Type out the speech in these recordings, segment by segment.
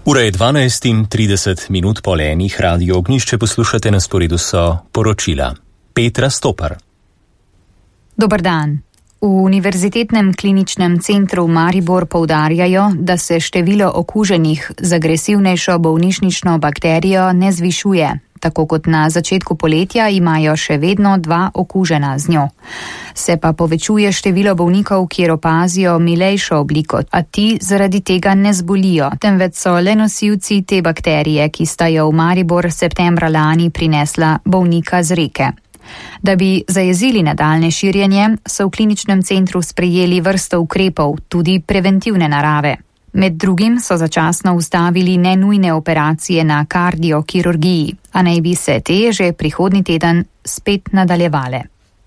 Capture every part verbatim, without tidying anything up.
Ura je dvanajst in trideset minut pol enih, Radio Ognjišče poslušate, na sporedu so poročila. Petra Stopar. Dober dan. V Univerzitetnem kliničnem centru Maribor poudarjajo, da se število okuženih z agresivnejšo bolnišnično bakterijo ne zvišuje. Tako kot na začetku poletja imajo še vedno dva okužena z njo. Se pa povečuje število bolnikov, kjer opazijo milejšo obliko, a ti zaradi tega ne zbolijo, temveč so le nosilci te bakterije, ki sta jo v Maribor septembra lani prinesla bolnika z Reke. Da bi zajezili nadaljne širjenje, so v kliničnem centru sprejeli vrsto ukrepov, tudi preventivne narave. Med drugim so začasno ustavili nenujne operacije na kardiokirurgiji, a naj bi se te že prihodnji teden spet nadaljevale.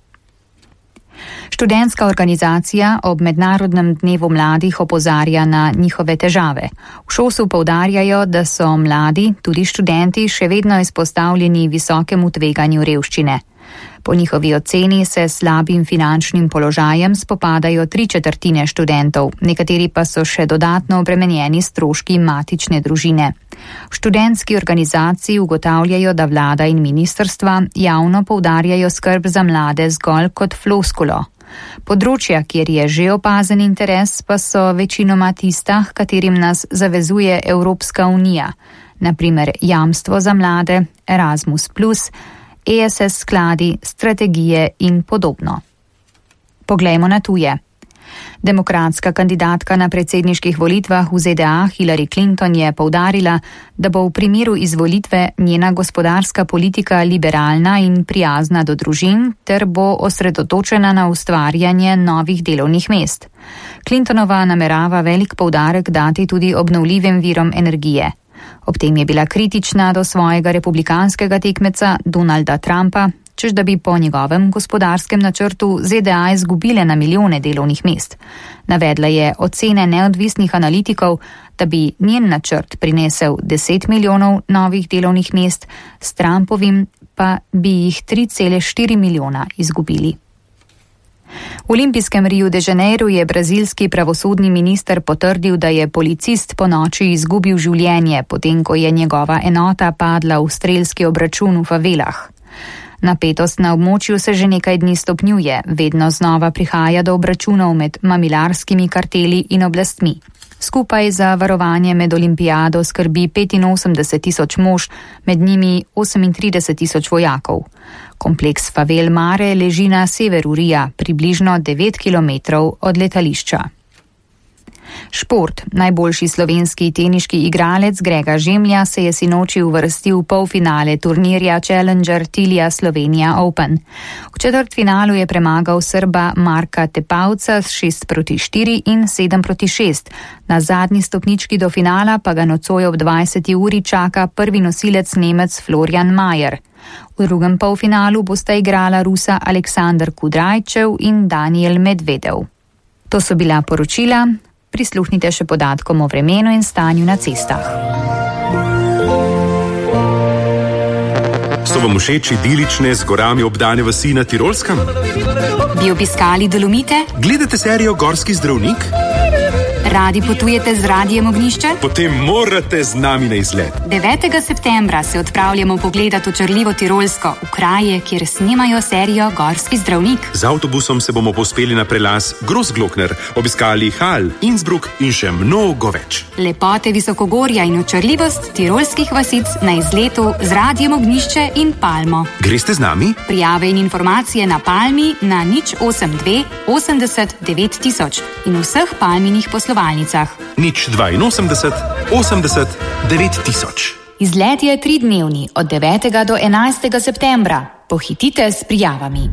Študentska organizacija ob Mednarodnem dnevu mladih opozarja na njihove težave. V ŠOS-u poudarjajo, da so mladi, tudi študenti, še vedno izpostavljeni visokemu tveganju revščine. Po njihovi oceni se slabim finančnim položajem spopadajo tri četrtine študentov, nekateri pa so še dodatno obremenjeni stroški matične družine. V študentski organizaciji ugotavljajo, da vlada in ministrstva javno poudarjajo skrb za mlade zgolj kot floskulo. Področja, kjer je že opazen interes, pa so večinoma tista, katerim nas zavezuje Evropska unija, na primer jamstvo za mlade, Erasmus plus, E S S skladi, strategije in podobno. Poglejmo na tuje. Demokratska kandidatka na predsedniških volitvah v Z D A Hillary Clinton je poudarila, da bo v primeru izvolitve njena gospodarska politika liberalna in prijazna do družin ter bo osredotočena na ustvarjanje novih delovnih mest. Clintonova namerava velik poudarek dati tudi obnovljivim virom energije. Ob tem je bila kritična do svojega republikanskega tekmeca Donalda Trumpa, čež da bi po njegovem gospodarskem načrtu Z D A izgubile na milijone delovnih mest. Navedla je ocene neodvisnih analitikov, da bi njen načrt prinesel deset milijonov novih delovnih mest, s Trumpovim pa bi jih tri cele štiri milijona izgubili. V olimpijskem Riu de Janeiro je brazilski pravosodni minister potrdil, da je policist po noči izgubil življenje, potem ko je njegova enota padla v strelski obračun v favelah. Napetost na območju se že nekaj dni stopnjuje, vedno znova prihaja do obračunov med mamilarskimi karteli in oblastmi. Skupaj za varovanje med olimpijado skrbi petinosemdeset tisoč mož, med njimi osemintrideset tisoč vojakov. Kompleks favel Mare leži na severu Rija, približno devet kilometrov od letališča. Šport. Najboljši slovenski teniški igralec Grega Žemlja se je sinoči uvrstil v polfinale turnirja Challenger Tilija Slovenija Open. V četrtfinalu je premagal Srba Marka Tepavca s šest proti štiri in sedem proti šest. Na zadnji stopnički do finala pa ga nocoj ob dvajseti uri čaka prvi nosilec Nemec Florian Mayer. V drugem polfinalu bosta igrala Rusa Aleksandar Kudrajčev in Daniel Medvedev. To so bila poročila. Prisluhnite še podatkom o vremenu in stanju na cestah. So vam všeč idilične z gorami obdane vasi na Tirolskem? Bi obiskali Dolomite? Gledate serijo Gorski zdravnik? Radi potujete z Radijem Ognjišče? Potem morate z nami na izlet. devetega septembra se odpravljamo pogledat očarljivo Tirolsko, v kraje, kjer snimajo serijo Gorski zdravnik. Z avtobusom se bomo povzpeli na prelaz Großglockner, obiskali Hal, Innsbruck in še mnogo več. Lepote visokogorja in očarljivost tirolskih vasic na izletu z Radijem Ognjišče in Palmo. Greste z nami? Prijave in informacije na Palmi na nič osem dve osemdeset devet tisoč in vseh Palminih poslovanjicah. Nič dvainosemdeset osemdeset devet tisoč. Izlet je tridnevni od devetega do enajstega septembra. Pohitite s prijavami.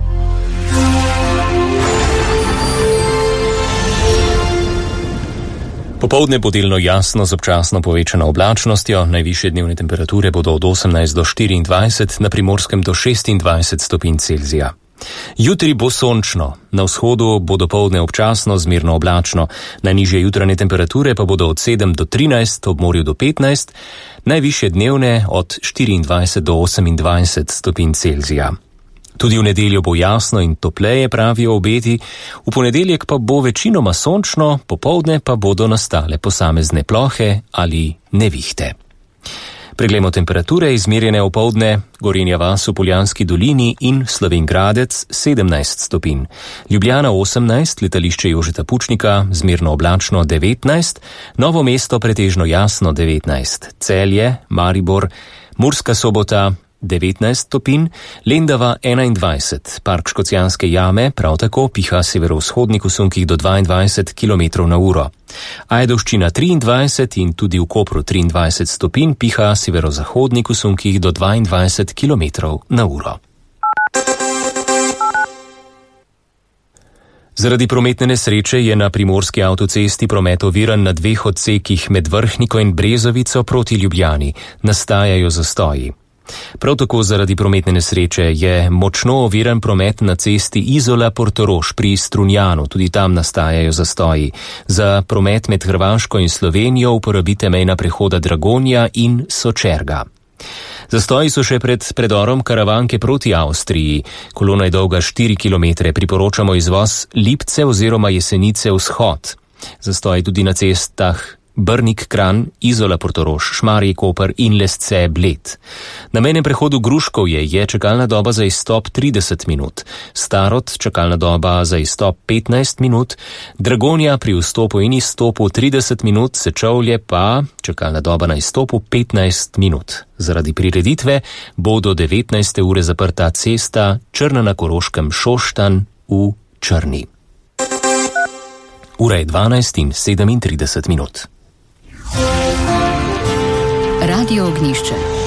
Popoldne bo delno jasno z občasno povečano oblačnostjo, najvišje dnevne temperature bodo od osemnajst do štiriindvajset, na Primorskem do šestindvajset stopinj Celzija. Jutri bo sončno, na vzhodu bo dopoldne občasno zmerno oblačno, najnižje jutranje temperature pa bodo od sedem do trinajst, ob morju do petnajst, najvišje dnevne od štiriindvajset do osemindvajset stopinj Celzija. Tudi v nedeljo bo jasno in topleje, pravijo obeti, v ponedeljek pa bo večinoma sončno, popoldne pa bodo nastale posamezne plohe ali nevihte. Preglejmo temperature, izmerjene opoldne, Gorenja vas v Poljanski dolini in Slovenj Gradec sedemnajst stopinj. Ljubljana osemnajst, letališče Jožeta Pučnika, zmerno oblačno devetnajst, Novo mesto pretežno jasno devetnajst, Celje, Maribor, Murska Sobota devetnajst stopinj, Lendava enaindvajset, Park Škocjanske jame, prav tako piha severovzhodnik v sunkih do dvaindvajset kilometrov na uro. Ajdovščina triindvajset in tudi v Kopru triindvajset stopinj, piha severozahodnik v sunkih do dvaindvajset kilometrov na uro. Zaradi prometne nesreče je na primorski avtocesti promet oviran na dveh odsekih med Vrhniko in Brezovico proti Ljubljani. Nastajajo zastoji. Prav tako zaradi prometne nesreče je močno oviran promet na cesti Izola-Portorož pri Strunjanu, tudi tam nastajajo zastoji. Za promet med Hrvaško in Slovenijo uporabite mejna prehoda Dragonja in Sočerga. Zastoji so še pred predorom Karavanke proti Avstriji. Kolona je dolga štiri kilometre, priporočamo izvoz Lipce oziroma Jesenice vzhod. Zastoji tudi na cestah Brnik-Kranj, Izola-Portorož, Šmarje-Koper in Lesce-Bled. Na mejnem prehodu Gruškovje je čakalna doba za izstop trideset minut, Starod čakalna doba za izstop petnajst minut, Dragonja pri vstopu in izstopu trideset minut, Sečovlje pa čakalna doba na izstopu petnajst minut. Zaradi prireditve bo do devetnajste ure zaprta cesta Črna na Koroškem Šoštanj v Črni. Ura je dvanajst in sedemintrideset minut. Radio Ognjišče.